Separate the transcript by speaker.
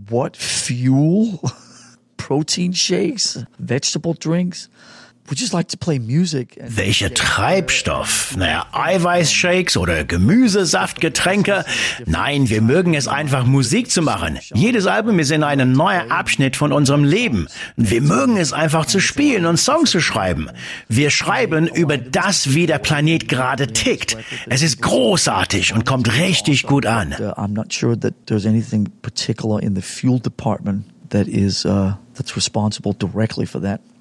Speaker 1: what fuel, protein shakes, vegetable drinks. We just like to play music.
Speaker 2: Welcher Treibstoff? Naja, Eiweißshakes oder Gemüsesaftgetränke? Nein, wir mögen es einfach, Musik zu machen. Jedes Album ist in einem neuen Abschnitt von unserem Leben. Wir mögen es einfach zu spielen und Songs zu schreiben. Wir schreiben über das, wie der Planet gerade tickt. Es ist großartig und kommt richtig gut an.
Speaker 1: I'm not sure that there's anything particular in the fuel department that is that's responsible directly for that.